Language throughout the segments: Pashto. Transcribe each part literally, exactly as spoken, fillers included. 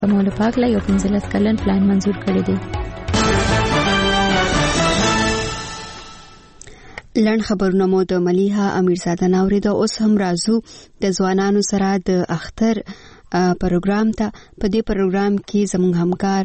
مولا پاک لا یو پنځلس کلن پلان منزور کړی دی. لړ خبرونه مو د ملیحه امیرزاده ناوري د اوس هم رازو د ځوانانو سره د اختر پروګرام ته. په دې پروګرام کې زموږ همکار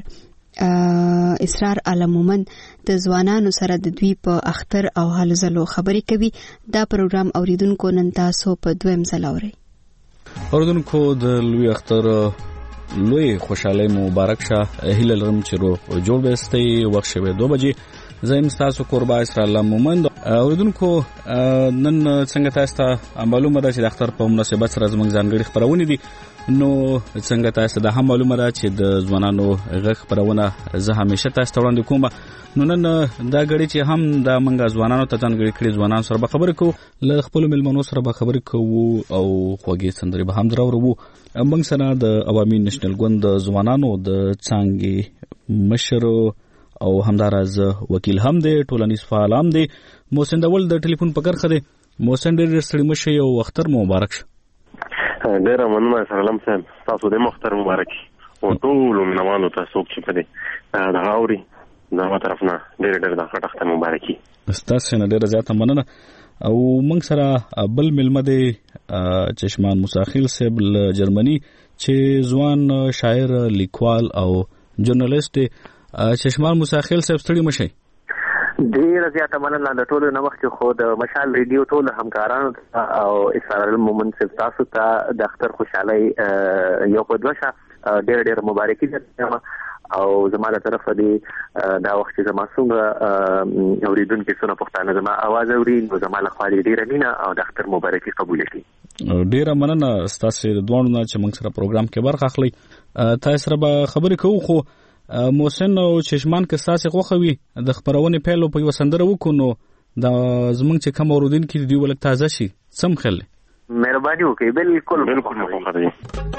اسرار علمومن د ځوانانو سره د دوی په اختر او حال زلو خبرې کوي. دا پروګرام اوریدونکو نن تاسو په دویم ځل اورئ. اوریدونکو د لوی اختر لوی خوشاله مبارک شه. هیله لرم چې رو جوړ بهستي وخت شوه دو بجې. زم تاسو قربا اسرار علمومن. اوریدونکو نن څنګه تاسو ته معلومه ده چې د اختر په مناسبت سره زموږ ځانګړي خبرونه دي. نو څنګه تاسو ته هم معلومه ده چې د ځوانانو غږ خبرونه زه همیشه تاسو ته وړاندې کوم. نو نن دا غړي چې هم د منګه ځوانانو ته ځانګړي کړي ځوانان سره به خبرې کوو، له خپل ملمنو سره به خبرې کوو او خوږې سندرې به هم درورو. موږ سره د عوامي نېشنل ګوند ځوانانو د څنګه مشر او همدارز وکیل هم دی، ټولنیز فعال هم دی. محسن دول د ټلیفون په کرخه دی. محسن ډېر ستړي مشه او اختر مو مبارک شه. ډېر مننه سلام صاحب، تاسو د اختر مبارک او ټول منوالو تاسو چې په دې د غاوري زما طرف نه ډېر ډېر د اختر مبارکي. تاسو نه ډېر زیاته مننه. او موږ سره بل ملمه دی چشمان مساخیل صاحب له جرمني چې ځوان شاعر، لیکوال او ژورنالیست. چشمان مساخیل صاحب ستړي مشه. ډیر زیاته مننه د ټولو نو وخت خو د مشال ریډیو ټول همکارانو او اسرار المومن صاحب تاسو ته د اختر خوشحالي یو په دوشه ډیر ډیر مبارکي درته او زموږ طرف دی دا وخت زما څنګه اوریدونکو څخه پښتانه زما आवाज اوري نو زما له خالي ډیر مینه او د اختر مبارکي قبول کړي. ډیر مننه تاسو د دوه نه چې موږ سره پروګرام کې برخه اخلي. تاسو سره به خبرې کوو. خو محسن او چشمان که ساسي خوخوي د خبرونه پیلو په وسندره وکونو د زمونږ چې کوم اوریدونکو دی ولک تازه شي سم خل. مهرباني وکړئ. بالکل بالکل مخاطب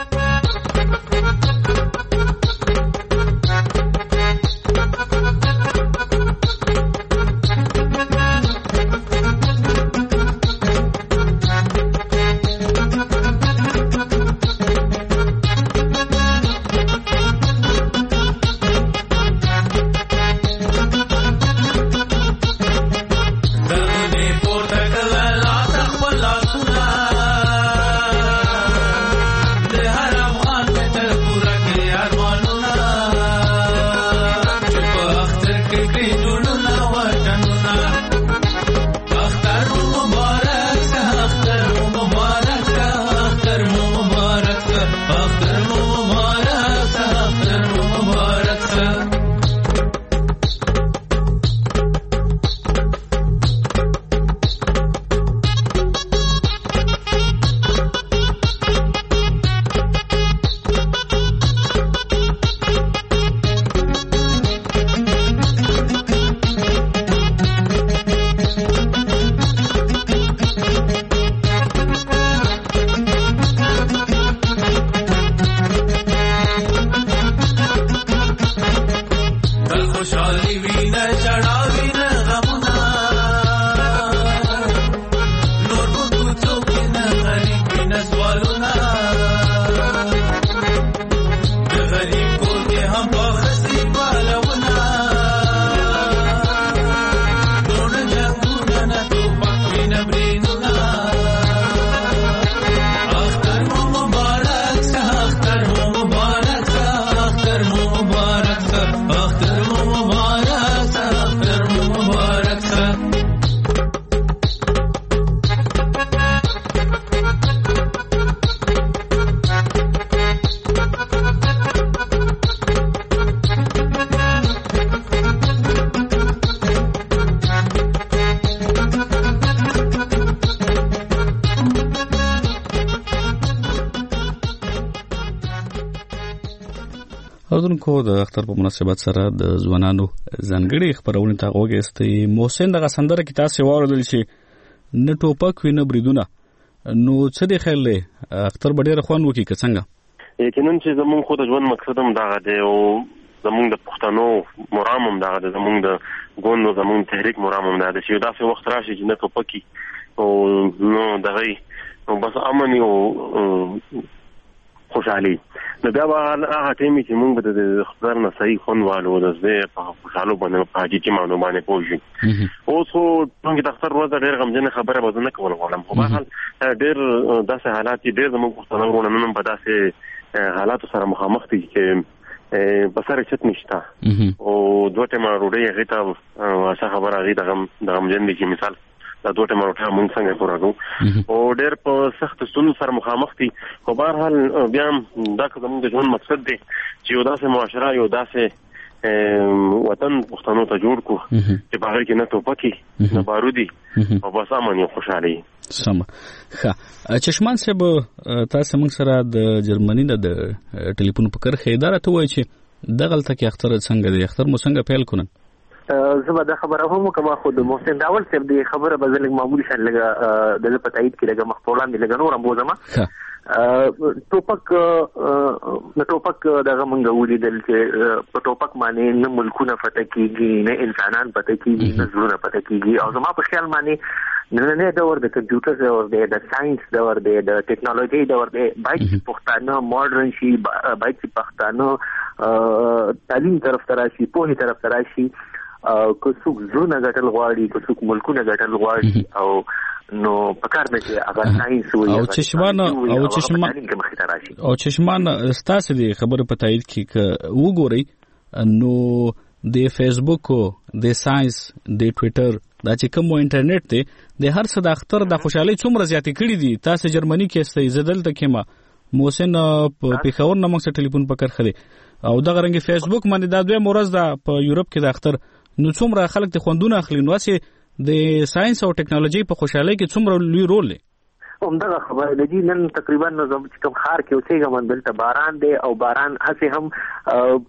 اوردونکو د اختر په مناسبت سره د ځوانانو ځانګړي خبرونه ته وګورئ. محسن دغه سندره کې تاسو واردل شي نه ټوپک وینه بریدونه نو څه دی خیال له اختر ډېر خوان وکي که څنګه؟ یقینا چې زمون خو د ژوند مقصد هم دا دی او زمون د پښتنو مرام هم دا دی، زمون د ګوندو زمون تحریک مرام هم دا دی چې دا څه وخت راشي چې نه ټوپکی او نو دغه نو بس امن او خوشحالي نو بیا به هغه ټیم چې موږ به د خبر نه صحیح خونوالو د زه په خوشحالو باندې په حقیقي معنی باندې پوه شي. اوس خو څنګه د اختر ورځ ډېر غمجنه خبره به زه نه کول غواړم، خو بهرحال ډېر داسې حالات چې ډېر زموږ پښتانه ورونه نن هم په داسې حالاتو سره مخامخ دي چې په سر چت نشته او دوه ټیمه ډوډۍ هغې ته څه خبره هغې د غمجن دي چې مثال دا دوه ټیمه روټۍ موږ څنګه پوره کوو او ډېر په سخت ستونزو سره مخامخ دي. خو بهرحال بیا هم دا که زموږ د ژوند مقصد دی چې یو داسې معاشره یو داسې وطن پښتنو ته جوړ کړو چې په هغې کې نه ټوپکې نه بارودي او بس امن یو خوشحالي. سمه ښه چشمان صاحب تاسو موږ سره د جرمني د ټلیفون په کرښې دا راته ووایي چې دغلته کې اختر څنګه دی، اختر مو څنګه پیل کړل؟ زه به دا خبره هم وکړم، خو د محسن داول صاحب د خبره به زه لږ معمولي شان لږه د زه په تایید کې لږه مخ په وړاندې لږه نور هم بوځم. ټوپک د ټوپک دغه موږ ولیدل چې په ټوپک باندې نه ملکونه فتح کېږي، نه انسانان فتح کېږي، نه زړونه فتح کېږي. او زما په خیال باندې نننی دور د کمپیوټر دور دی، د ساينس دور دی، د ټیکنالوژي دور دی. باید چې پښتانه ماډرن شي، باید چې پښتانه تعلیم طرف ته راشي، پوهې طرف ته راشي. که څوک زړونه ګټل غواړي، که څوک ملکونه ګټل غواړي، او نو پکار ده چې هغه ساينس وي او چشمان او چشمان او چشمان ستاسو د خبرو په تایید کې که وګورئ نو د فیسبوک د ساينس د ټوئیټر دا چې کوم انټرنیټ دی د هر څه د اختر د خوشحالي څومره زیاتې کړي دي. تاسو جرمني کې استئ زدل ته کېما محسن په پیښور نه موږ سره ټلیفون پکړ خدي او دغه رنګ فیسبوک باندې دا دوه مورز ده په یورپ کې د اختر نو څومره خلک د خوندونه اخلي. نو واسه د ساينس او ټیکنالوژي په خوشحالي کې څومره لوی رول لري. همدغه خبره ده چې نن تقریبا نظم چې کوم خار کې اوسېږم دلته باران دی او باران هسې هم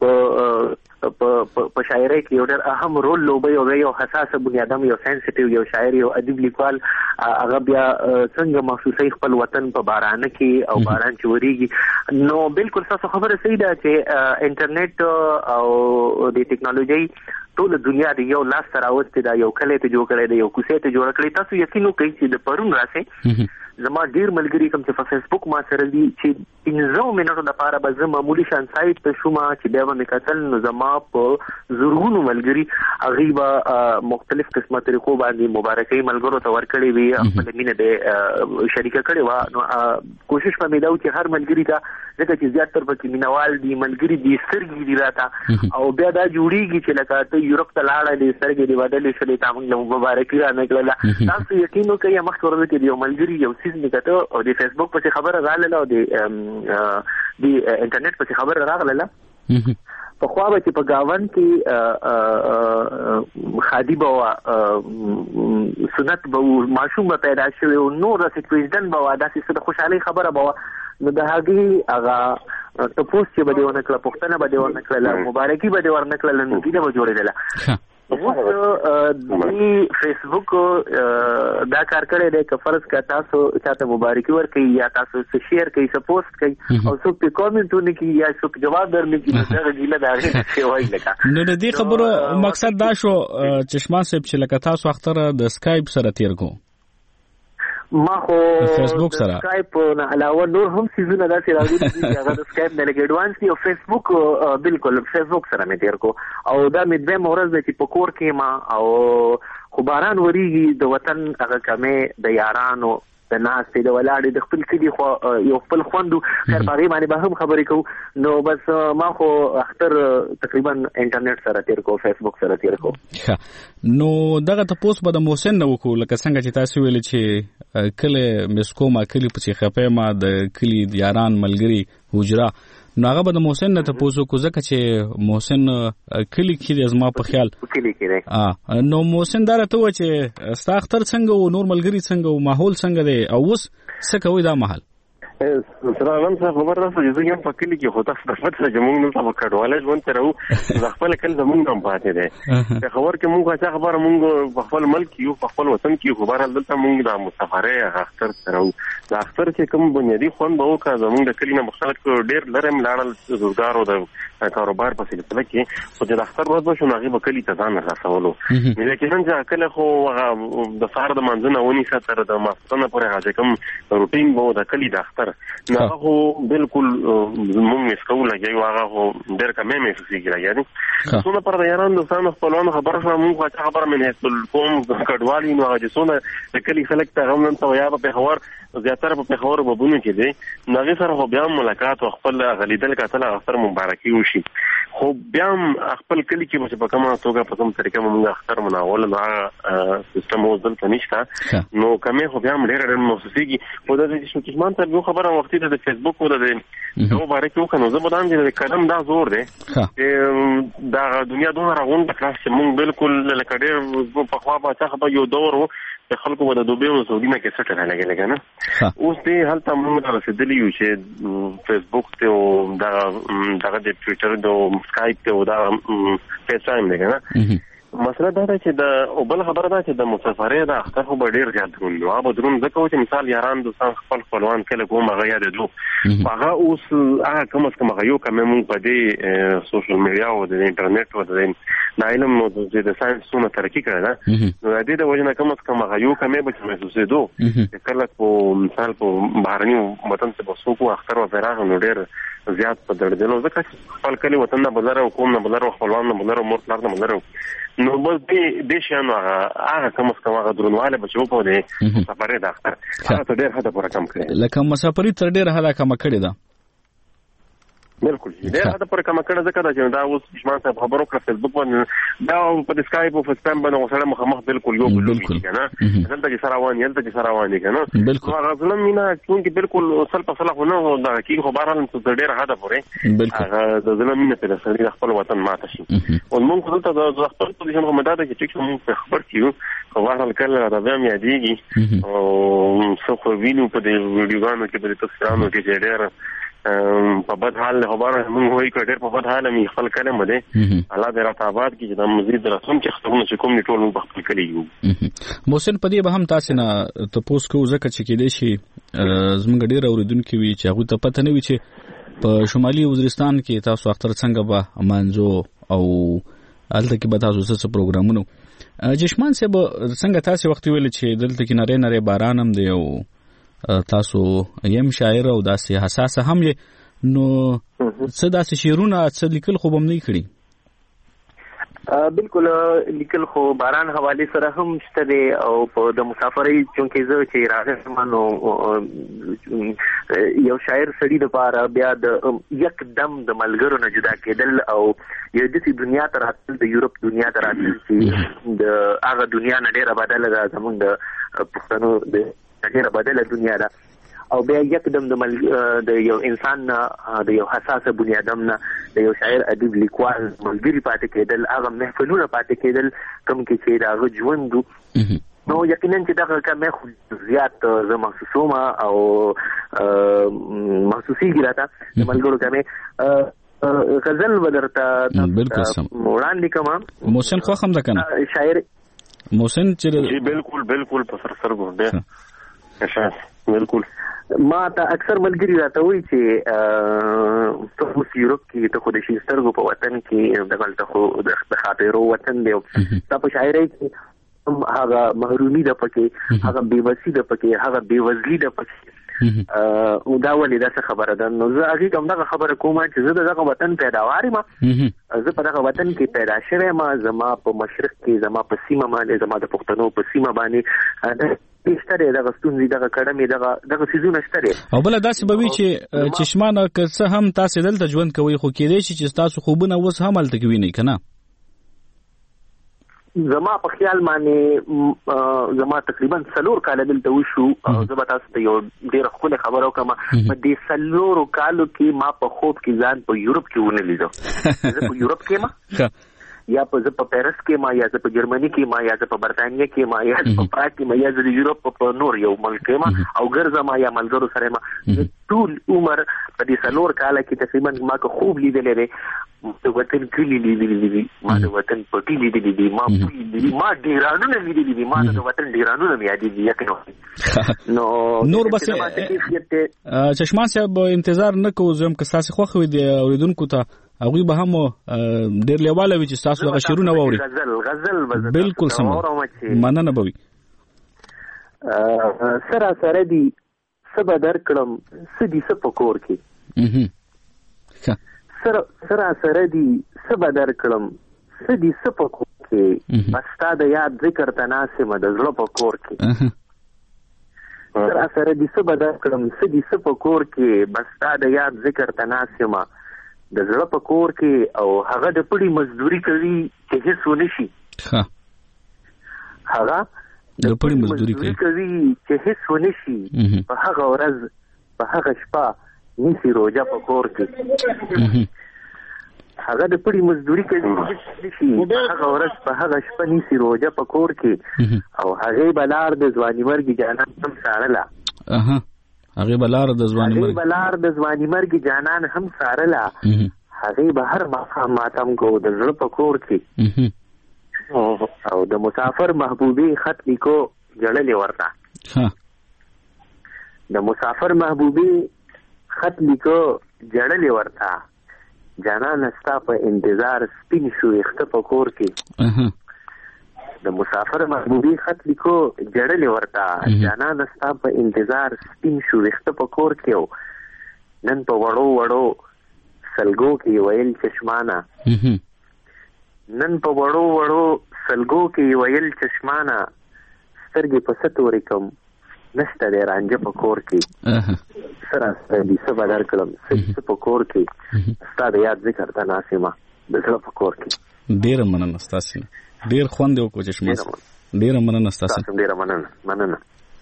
په شاعرۍ کې یو ډېر اهم رول لوبوي او یو حساسه بنیادم یو سینسټیو یو شاعر یو ادیب لیکوال هغه بیا څنګه محسوسوي خپل وطن په باران کې او باران چې ورېږي. نو بالکل تاسو خبره صحیح ده چې انټرنیټ او د ټیکنالوژي ټول دنیا د یو لاس سره راوستې ده، یو کلی ته جوړ کړی دی، یو کوڅې ته جوړ کړی. تاسو یقین وکړئ چې د پرون راسئ زما ډیر ملګري کوم چې په فیسبوک ما سره دي چې پنځه منټو لپاره به زه معمولي شان سایت ته شوم چې بیا به مې کتل نو زما په زرګونو ملګري هغوی به مختلف قسمه طریقو باندې مبارکۍ ملګرو ته ورکړې وي، خپله مینه به شریکه کړې وه. نو کوشش به مې دا و چې هر ملګري ته ځکه چې زیات تر پکې مینهوال دي، ملګري دي، سترګې دي راته او بیا دا جوړېږي چې لکه ته یورپ ته لاړه دې سترګې دې بدلې شولې تا موږ له مبارکي را نه کړله. تاسو یقین وکړئ مخکې ورځ کې د یو ملګري یو څیز مې کته او د فیسبوک پسې خبره راغله او د د انټرنیټ پسې خبره راغله. پخوا به چې په ګاون کې خادي به وه، سنت به و، ماشوم به پیدا شوی و، نور داسې کویزدن به وه، داسې څه د خوشحالۍ خبره به وه. نو د هغې هغه تپوس چې به دې ونه کړله، پوښتنه به دې ورنه کړله، مبارکي به دې ورنه کړله، نو ګیله به جوړېدله. اوس د فیسبوک دا کار کړی دی که فرض که تاسو چاته مبارکي ورکوئ یا تاسو څه شیر کوئ، څه پوسټ کوئ او څوک پرې کامنټونه کوي یا څوک جواب درنه کوي، نو دغه ګیله د هغې نه شی وایي. لکه نو د دې خبرو مقصد دا شو چشمان صاحب چې لکه تاسو اختر د سکایپ سره تیر کو، ما خو فیسبوک سره سکایپ نه علاوه نور هم سیزونه داسې راغلي دي چې هغه د سکایپ نه لږ ایډوانس دي او فیسبوک بالکل فیسبوک سره مې تیر کو. او دا مې دویمه ورځ ده چې په کور کې ما او خو باران ورېږي د وطن هغه کمې د یارانو د ناستې د ولاړې د خپل کلي خو یو خپل خوند و، خیر په هغې باندې به هم خبرې کوو. نو بس ما خو اختر تقریبا انټرنیټ سره تیر کو، فیسبوک سره تیر کو. نو دغه تپوس به د محسن نه وکړو لکه څنګه چې تاسو ویلې چې کله مسکوما کلي پسې خپې ما د کلي یاران ملګري حجره، نو هغه به د محسن نه تپوس وکړو ځکه چې محسن کلي کې دی زما په خیال کلي کې دی. نو محسن دا راته ووایه چې ستا اختر څنګه و، نور ملګري څنګه و، ماحول څنګه دی او اوس څه کوئ دا مهال؟ سره علم صاحب خبر راځه چې زه یم په کلي کې خو تاسو د پته چې موږ نن په کډواله ژوند ته راو د خپل کل زمونږ هم پاتې دی. د خبر کې موږ څه خبره موږ په خپل ملک یو په خپل وطن کې خو بهرحال دلته موږ د مسافرۍ هغه اختر ته راو. د اختر چې کوم بنیادي خوند به وکړه زمونږ د کلي نه مختلف ډېر لرې هم لاړل روزګار او د کاروبار په سلسله کې، خو چې د اختر ورځ به شو نو هغې به کلي ته ځان رسولو. لیکن چې کله خو هغه د سهار د لمانځه نه ونیسه تر د ماخوستنه پورې هغه چې کوم روټین به و د کلي د اختر اختر نه هو بالکل موږ مسکو لګي واغه هو ډېر کمې مې فسیږي راځي څونه پر یاران دوستانو خپلوانو خبره شوه موږ خبره من هیڅ کوم کډوالي نو هغه څونه کلی خلک ته هم نن ته یا په خبر زیاتره په خبرو ببونه کې دي نغې سره خو بیا ملاقات او خپل غلیدل کتل اختر مبارکي وشي خو بیا خپل کلی کې په کومه توګه په کوم طریقه موږ اختر مناول نو سیستم او دلته نشته نو کومه خو بیا ډېر ډېر موسسيږي په دې چې چې مان ته یو خبره وختي د فیسبوک او د نو مبارکي وکړو زه بدان دي کلم دا زور دی چې دا دنیا دوه راغون د کلاس چې موږ بالکل لکه ډېر په خوا په څخه یو دور د خلکو د دوبه او سعودي کې څه ټاله لګي لګا نه اوس دې هلته موږ رسیدلی یو چې فیسبوک ته او دا دغه د ټوئیټر د سکایپ ته او دا فیس ټایم لګا نه مسله دا ده چې د او بل خبره ده چې د مسافرې د اختر خو ډېر زیات درون نو هغه درون ځکه چې مثال یاران دوستان خپل خپلوان کله کوم هغه یاد دو هغه اوس هغه کوم څه کوم یو کوم موږ په دې سوشل میډیا او د انټرنیټ او د علم نو د ساينس څونه ترقی کړه نو د دې د وجه نه کوم څه کوم یو کوم به چې محسوسې دو چې کله په مثال په بهرني وطن څخه په سوق اختر او فراغ نو ډېر زیات په دردنو ځکه خپل کلی وطن نه بلره او کوم نه بلره خپلوان نه بلره مور پلار نه بلره نو بس دې دې شانو هغه کوم څه هغه درنواله بچو په دې سفرې د اختر هغه ته ډېر حدا پورا کم کړی لکه مسافرې تر ډېر حدا کم کړی دا بالکل ډېر حدا پورا کم کړی ځکه دا چې دا اوس شمان ته خبرو کړ فیسبوک باندې دا په سکایپ او فیسبوک باندې وسره مخامخ بالکل یو بل کنه دلته چې سراوان یلته چې سراوان دي کنه بالکل هغه ظلم مینا چې بالکل اصل په صلاح نه دا کی خبره هم ډېر حدا پورې بالکل هغه د ظلم مینا په سړي خپل وطن ماته شي او موږ ته د خپل پوزیشن هم دا چې چې موږ خبر کیو خو واه کله دا بیا مې دیږي او څو خو وینو په دې ویډیوګانو کې په تفسیرانو کې ډېر په بد حال خبره موږ وایو چې ډېر په بد حال مې خپل کلمه ده الله دې راته آباد کړي چې د مزید رسوم چې خپلونه چې کوم ټول په خپل کلی یو محسن په دې به هم تاسو نه تاسو کو ځکه چې کې دې شي زموږ ډېر اوریدونکو وی چې هغه ته پته نه وي چې په شمالي وزیرستان کې تاسو اختر څنګه به مانځو او الته کې به تاسو څه پروګرامونه جشمان صاحب څنګه تاسو وخت ویل چې دلته کې نری نری باران هم دی او تاسو یم شاعر او داسې حساسه هم یې نو څه داسې شعرونه څه لیکل خو به هم نه کړي بالکل لیکل خو باران حواله سره هم شته دی او په د مسافرۍ چونکې زه چې راغلم نو یو شاعر سړي د پاره بیا د یک دم د ملګرو نه جدا کېدل او یو د دنیا ته راتل د یورپ دنیا ته راتل چې د هغه دنیا نه ډېره بدله ده زموږ د پښتنو د ډېره بدله دنیا ده او بیا یکدم د مل د یو انسان نه د یو حساسه بنیادم نه د یو شاعر ادیب لیکوال ملګری پاتې کېدل هغه محفلونه پاتې کېدل کوم کې چې دا غو ژوند نو یقینا چې دا کومه خو زیات زه محسوسوم او محسوسي ګراته د ملګرو کومه غزل ودرته بالکل سم وړاندې کوم محسن خو هم ده کنه شاعر محسن چې جی بالکل بالکل په سر سر ګورډه ښه بالکل ما ته اکثر ملګری راته وایي چې ته اوس یورپ کې ته خو د شیسترګو په وطن کې دغلته خو د خاطرو وطن دی دا په شاعرۍ کې هغه محرومي ده پکې هغه بېوسي ده پکې هغه بېوزلي ده پکې او دا ولې دا څه خبره ده نو زه هغې کوم دغه خبره کوم چې زه د دغه وطن پیداوار یم زه په دغه وطن کې پیدا شوی یم زما په مشرق کې زما په سیمه باندې زما د پښتنو په سیمه باندې شته دغه ستونزې دغه کړمې دغه دغه سيزونه شته او بل داسې به وي چې چشمانه که څه هم تاسو دلته ژوند کوي خو کېدای شي چې تاسو خوبونه اوس هم هلته کوي نه کنه زما په خیال باندې زما تقریبا څلور کال دلته وشو او زه به تاسو ته یو ډېره ښکلې خبره وکړم په دې څلورو کالو کې ما په خوب کې ځان په یورپ کې ونه لیدو زه په یورپ کې ما یا په زه په پیرس کې ما یا زه په جرمني کې ما یا زه په برتانیا کې ما یا په پراګ کې ما یا زه د یورپ په نور یو ملک کې ما او ګرځم ما یا ملګرو سره ما ټول عمر په دې څلور کال کې تقریبا ما که خوب لیدلې دی د وطن کلی لیدلې دي ما د وطن پټي لیدلې دي ما لیدلې ما ډیرانونه لیدلې دي ما د وطن ډیرانونه مې یادېږي یقینا نو نور بس چشمان صاحب انتظار نه کوو زم که تاسو خوښ وي د اوریدونکو ته هغه به هم ډېر لیواله وي چې تاسو دغه شعرونه واوري غزل غزل بالکل سم مننه بوي سره سره دي سبا در کړم سدي سپکور کې سر سرا سره دي سبا در کړم سدي سپکور کې مستا د یاد ذکر تناسمه د زړه په کور کې سرا سره دي سبا در کړم سدي سپکور کې مستا د یاد ذکر تناسمه د زړه په کور کې او هغه د پړي مزدوري کوي چې هیڅ ونشي ها هغه د پړي مزدوري کوي چې هیڅ ونشي په هغه ورځ په هغه شپه نسی روزه په کور کې هغه د پړي مزدوري کوي چې هغه ورځ په هغه شپه نسی روزه په کور کې او هغه بلار د ځواني مرګ جانان هم سارلا اها هغه بلار د ځواني مرګ هغه بلار د ځواني مرګ جانان هم سارلا هغه به هر ماښام ماتم کو د زړه په کور کې او د مسافر محبوبي خط لیکو جړلې ورته ها د مسافر محبوبي خط لیکو جړلې ورته جانان استا په انتظار سپین شو اخته په کور کې د مسافر محبوبي خط لیکو جړلې ورته جانان استا په انتظار سپین شو اخته په کور کې نن په وړو وړو سلګو کې ویل چشمانه نن په وړو وړو سلګو کې ویل چشمانه سترګې په ستوري کوم نشته د رانجه په کور کې سره سره دي سبا در کړم سې په کور کې ستا د یاد ذکر ته ناسمه د زړه په کور کې ډېر مننه ستاسو ډېر خوند یو کو چشمه ډېر مننه ستاسو ډېر مننه مننه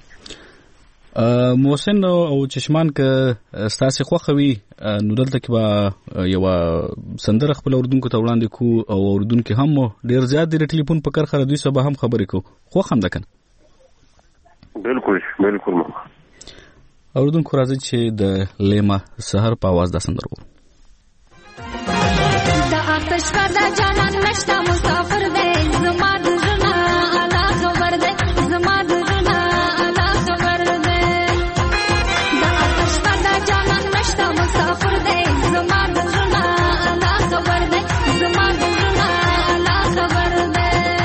محسن او چشمان که ستاسو خوخوي نو دلته کې با یو سندره خپل اوردونکو ته وړاندې کو او اوردونکو هم ډېر زیات د ټلیفون په کار خره دوی سبا هم خبرې کو خو هم ده کنه بالکل بالکل اوردونکو راځي چې د لیما سحر په आवाज دا سندره وو د آتش پر جانان نشتا مسافر دی زما د ژوند الا خبر دی زما د ژوند الا خبر دی د آتش پر جانان نشتا مسافر دی زما د ژوند الا خبر دی زما د ژوند الا خبر دی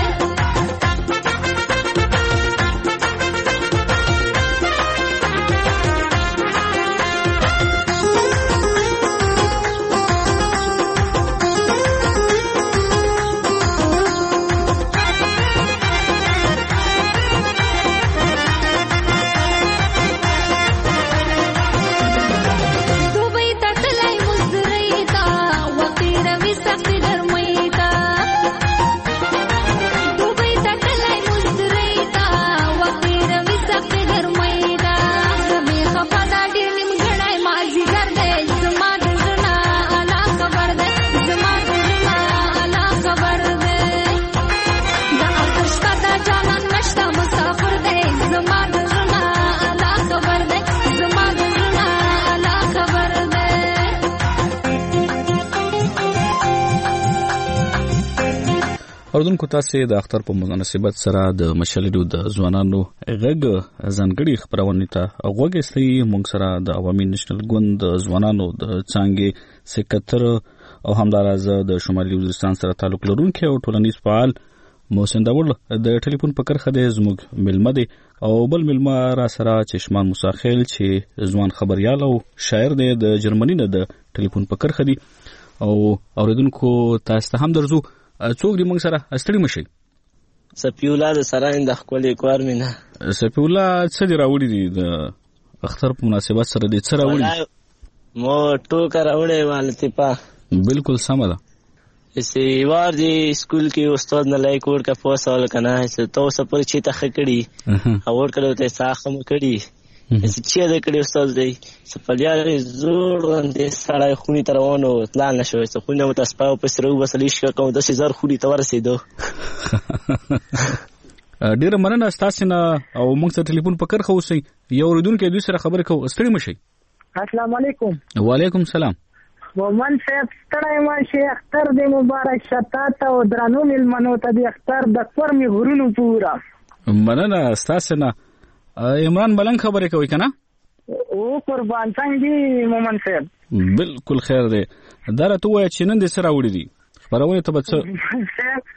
اوردونکو تاسو د اختر په مناسبت سره د مشالډو د ځوانانو غږ ځانګړي خبرونه ته غوږی مونږ سره د عوامي نېشنل ګوند د ځوانانو د څنګه سکتر او همدارز د شمالي وزیرستان سره تعلق لرونکي او ټولنیز فعال محسن داوود د ټلیفون په کرخه د زموږ ملمه دي او بل ملمه را سره چشمان مساخیل چې ځوان خبريال او شاعر دی د جرمني نه د ټلیفون په کرخه دي او اوریدونکو تاسو هم درځو څوک دی موږ سره استړي مشي سپیولا د سراین د خپل کور مینا سپیولا څه دی راوړي دي د اختر په مناسبت سره دي څه راوړي مو ټوکر راوړي والته په بالکل سم ده اسی وار دی سکول کې استاد نه لای کوړ کا پوسول کنه چې تو سپر چی ته خکړي اور کړو ته ساخم کړي اسی چې دا کړي استاد دی سپلیاري زور باندې سړی خونی تروانو پلان نشو چې خونی مو تاسو په پسرو وسلیش کوم د سزار خونی ته ورسېدو ډیر مننه تاسو نه او موږ ته ټلیفون په کرخه اوسئ یو ردونکو دوی سره خبرې کوو ستړي مشي السلام علیکم وعلیکم السلام ومن صاحب ستړی ماشي اختر دې مبارک شتا ته او درنو ملمنو ته د اختر د فرمی غرونو پورا مننه تاسو نه عمران ملنګ خبرې کوي کنه او قربان څنګه مومن صاحب بالکل خیر دی دا راته وای چې نن دې سره وړي دي خبرونه ته بچ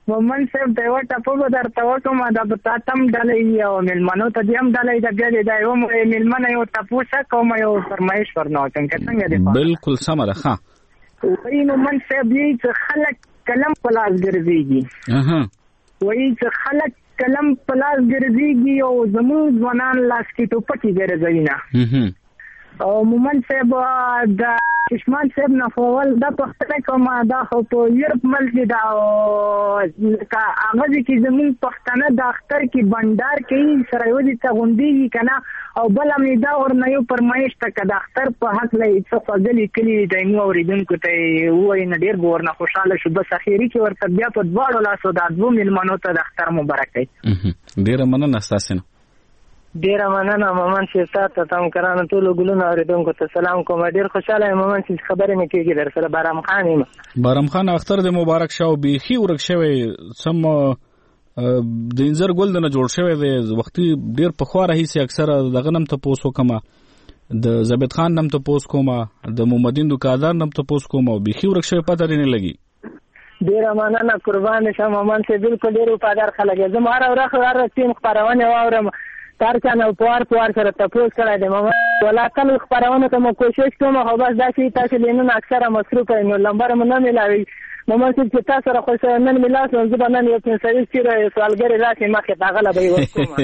مومن صاحب ته یو ټاپه به درته وکړم دا به تا ته هم ډالۍ او میلمنو ته دې هم ډالۍ ده. بیا دې دا یو میلمنه یو تپوسه کوم یو فرمایش ورنه وکړم که څنګه دی؟ بالکل سمه ده. ښه وایي مومن صاحب یې چې خلک قلم په لاس ګرځېږي، وایي چې خلک قلم په لاس ګرځېږي او زموږ ځوانان لاس کې ټوپکې ګرځوي نه. او مومن صاحب د چشمان صاحب نه فول دا پښتنه کوم دا خو په یورپ ملک دا کا هغه کې زموږ پښتنه د اختر کې بندر کې سره یو دي ته غونډي کنه. او بل مې دا ورنه یو فرمایش ته کده اختر په حق لې څه فضلې کلی د نو اوریدونکو ته وای نه ډیر ورنه خوشاله شو. بس اخیری کې ورته بیا په دواړو لاسو د دوه میلمنو ته د اختر مبارک دی. ډیر مننه تاسو نه. ډیر مننه مومن صاحب ته تم کرانه ټول ګلونه اوریدونکو ته سلام کوم. ډیر خوشاله یم مومن صاحب خبرې مې کېږي در سره. بارام خان یم. بارام خان اختر د مبارک شاو بیخي ورک شوی سم د انځر ګل نه جوړ شوی دی. وختي ډیر په خو راهي اکثر دغه نم ته پوسو کما د زبید خان نم ته پوس کوم د محمدین دکاندار نم ته پوس کوم او بیخي ورک شوی پته نه لګي. ډیر مننه قربان شم مومن صاحب. بالکل ډیر وفادار خلک زم هر ورځ هر ټیم خبرونه واورم. تر چانه پوار پوار سره تاسو کړه د مومن ولا کل خبرونه ته مو کوشش کوم. خو بس دا چې تاسو لینن اکثره مصروف نو لمبر مونږ نه ملاوي. مومن چې تاسو سره خو سره نن ملاس نو زبر نن یو څه سوي چې سوالګری راځي مخه تاغله به وکوم.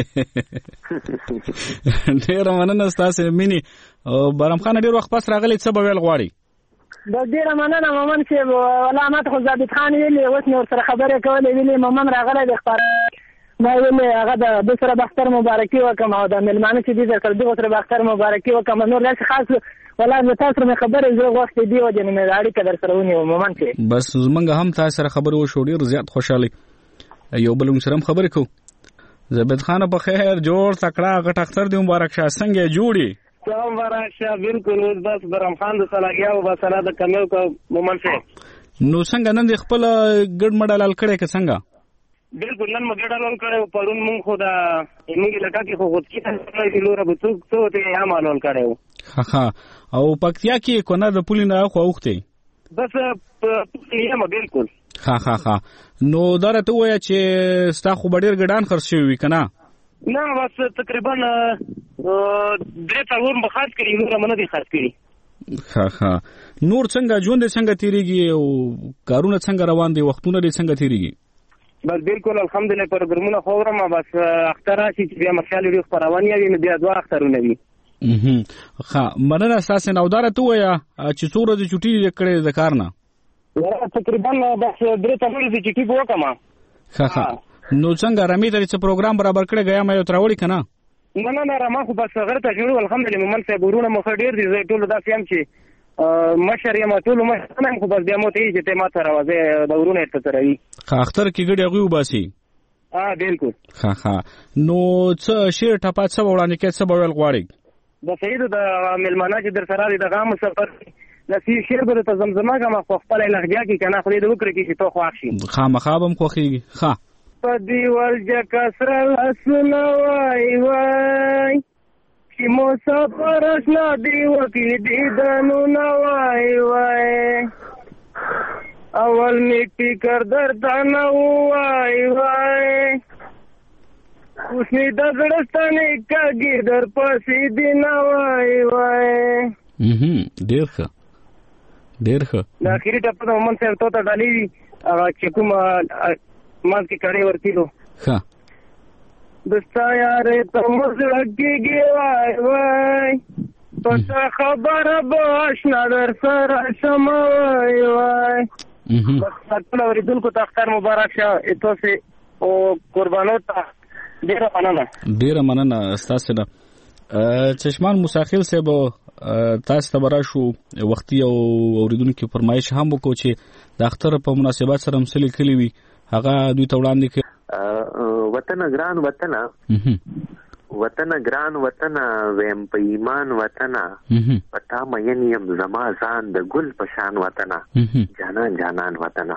ډیر مننه تاسو مینی. بارام خان ډیر وخت پس راغلی څه به ویل غواړي؟ د ډیر مننه مومن چې ولا ماته خو زابط خان ویلي اوس نور سره خبرې کولې ویلي مومن راغلی د خبر ما ویلي هغه د د سره بختر مبارکي وکم او د ملمانه چې دې سره د سره بختر مبارکي وکم. نور لاس خاص ولا د تاسو سره خبرې زه وخت دی او جن مې اړیکه در سره ونیو مومن چې بس زمونږ هم تاسو سره خبرې وشو. ډیر زیات خوشاله یو بل سره خبرې کو. زبید خان په خیر جوړ تکړه غټ اختر دی مبارک شه څنګه جوړي؟ څنګه مبارک شه. بالکل اوس بس برام خان د سلاګیا او بسره د کمیو کو مومن شه. نو څنګه نن د خپل ګډ مډال کړه که څنګه؟ بالکل نن مګړالون کړو پرون مونږ خو دا موږ لکه کې خو خود کې ته لوره به څوک څو ته یا مالون کړو. ها ها او پکتیا کې کونه د پولینا خو وخته بس یم بالکل. ها ها ها نو درته وای چې ستا خو ډیر ګډان خرڅ شوی کنه؟ نه بس تقریبا درې څلور بخات کړی نور منه دي خرڅ کړی. ها ها نور څنګه ژوند څنګه تیریږي او کارونه څنګه روان دي وختونه دي څنګه تیریږي؟ بس بالکل الحمدلله پروګرامونه خورم بس اختر راشي چې بیا مخالي لري خبرونه وي نو بیا دوه اخترونه وي. اها ها مننه اساس نه ودار ته ویا چې څوره د چټي کړې د کار نه ورته تقریبا بس درې څلور د چټي وکما. ها ها نو څنګه رمې درې څه پروګرام برابر کړی غیا مې تراوړی کنه؟ نه نه نه رما خو بس غره ته جوړ الحمدلله مومن صاحب ورونه مخ ډیر دي زه ټول داسې هم چې مشر یم ټول مشر خو بس بیا مو ته چې ته ما ته راوځي د ورونه ته تروي. ها اختر کې ګډي غو باسي. ها بالکل. ها ها نو څه شیر ټپا څه وړاندې کې څه بوول غواړي؟ د سید د ملمانه چې در سره د غام سفر نسی شیر به ته زمزمه کوم خو خپل لهجه کې کنه خو دې وکړي چې تو خو اخشي خامخابم خوخيږي. ها په دیوال ج کسر اسنه وای وای چې مسافر اسنا دیو کې دیدنو نه وای وای اول می فکر درته نه وای وای اوس می د زړستانه کګی در پسې دی نه وای وای. هم ډیر ښه ډیر ښه. د اخیری ټاپه د مومن صاحب ته ډالۍ هغه چې کوم مال کې کړي ورتلو. ښه دستا یارې ته مزړه کېږي وای وای پتا خبره به اشنا در سره شم وای وای. ټول اوریدونکو ته اختر مبارک شه. تاسو او قربانو ته ډیره مننه. ډیره مننه ستاسو نه. چشمان مساخیل صاحب تاسو ته براشو وختي او اوریدونکو فرمایش هم وکړو چې د اختر په مناسبت سره مسلې کلی وي هغه دوی ته وړاندې کړي. وطن ګران وطن وطن ګران وطن ویم په ایمان وطن پتا مین یم زما ځان د ګل په شان وطن جانان جانان وطن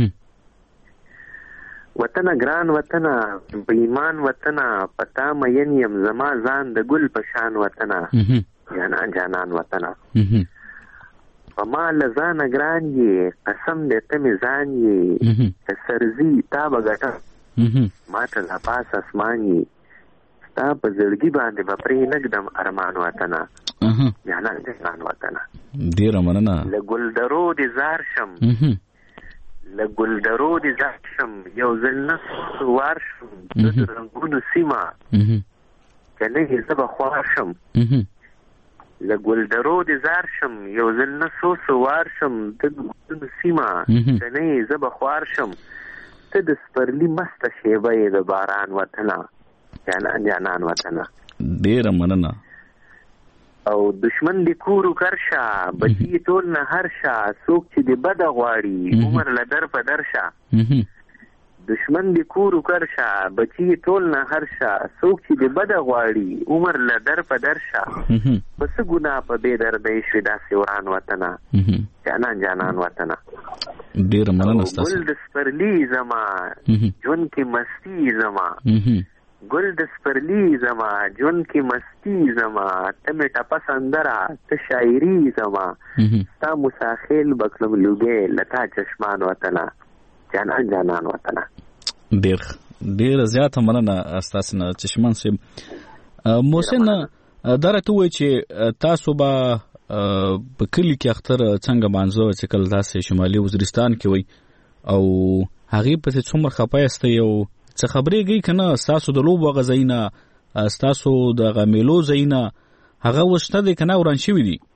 وطن ګران وطن په ایمان وطن پتا مین یم زما ځان د ګل په شان وطن جانان جانان وطن ما لزان ګران یې قسم دې ته مې ځان یې سرزي تا بغټه ما ته لا پاس اسمان یې تا په زړګي باندې به پرې نږدم ارمان وطنه جانان جانان وطنه ډیره مننه. له ګلدرو دې زار شم له ګلدرو دې زار شم یو ځل نه وار شم د رنګونو سیمه کنه زه به خوار شم له ګلدرو دې زار شم یو ځل نه سو وار شم د رنګونو سیمه کنه زه به خوار شم ته د سپرلي مسته شیبه یې د باران وطنه جانان جانان وطنه ډیره مننه. او دشمن دی کورو کرشا بچی ټول نه هرشا څوک چې دی بد غواړي عمر لدر په درشا دشمن دی کورو کرشا بچی ټول نه هرشا څوک چې دی بد غواړي عمر لدر په درشا بس ګنا په بے دردۍ شوي داسې وران وطنه جانان جانان وطنه ډیره مننه ستاسو. ګل د سپرلي زما ژوند کې مستی زما ګل د سپرلي زما ژوند کې مستی زما ته مې ټپه سندره ته شاعري زما ستا مساخیل بکلم لوګې لتا چشمان وطنه جانان جانان وطنه. ډیر ډیر زیاته مننه ستاسو نه چشمان صاحب. محسن دا راته وایي چې تاسو به په کلي کې اختر څنګه مانځو چې کله داسې شمالي وزیرستان کې وي او هغې پسې څومره خفه یاست یو څه خبرېږي که نه ستاسو د لوبو هغه ځایونه ستاسو د هغه میلو ځایونه هغه اوس شته دی که نه وران شوي دي؟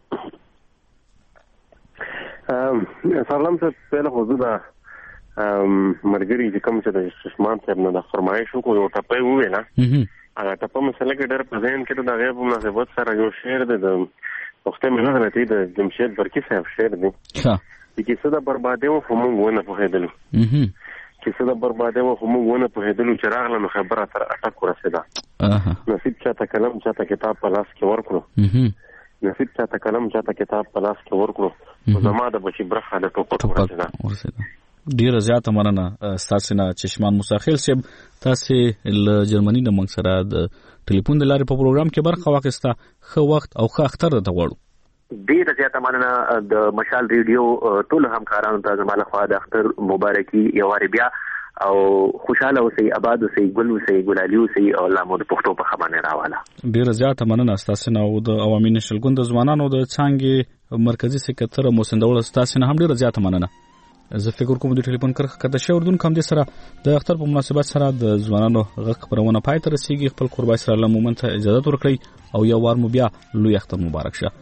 سلام صاحب پهله خو زه د ملګري چې کوم چې د چشمان صاحب نه د فرمایش وکړو یو ټپه یې وویله هغه ټپه مسله کې ډېر په ذهن کې د هغې په مناسبت سره یو شعر دی د پښتو ملت غلطي د جمشید برکي صاحب شعر دی چې کیسه د بربادۍ و خو موږ ونه پوهېدلو کیسه د بربادۍ و خو موږ ونه پوهېدلو چې راغله نو خبره تر اټک ورسېده نصیب چاته کلم چاته کتاب په لاس کې ورکړو نصیب چاته کلم چاته کتاب په لاس کې ورکړو خو زما د بچي برخه د ټوپک ورسېده. ډیره زیاته مننه ستاسو نه چشمان مساخیل صاحب. تاسې له جرمني نه موږ سره د ټلیفون د لارې په پروګرام کې برخه واخیسته. ښه وخت او ښه اختر درته غواړو. ډیره زیاته مننه د مشال ریډیو ټولو همکارانو ته زما لخوا د اختر مبارکي یو وارې بیا او خوشحاله اوسئ آباد اوسئ ګل اوسئ ګلالي اوسئ او الله مو د پښتو په خبرې راواله. ډیره زیاته مننه ستاسو نه او د عوامي نشل ګوند د ځوانانو د څانګې مرکزي سکرټر محسن داوړ ستاسو نه هم ډیره زیاته مننه. زه فکر کوم د ټلیفون کرخه کته شو اردن کوم د سره د اختر په مناسبت سره د ځوانانو غږ خبرونه پای ته رسیدي. خپل قربای سره الله مومن ته اجازه ورکړئ او یو وار مو بیا لوی اختر مبارک شه.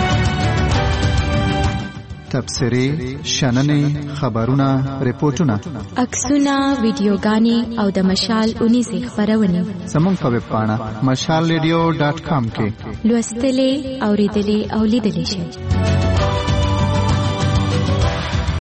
تبصرې شننې خبرونه ریپورتونه عکسونه ویډیوګانې او د مشال اونیزې خبرونه زموږ په ویب پاڼه مشال ریډیو ډاټ کام کې لوستلې اوریدلې او لیدلې شئ.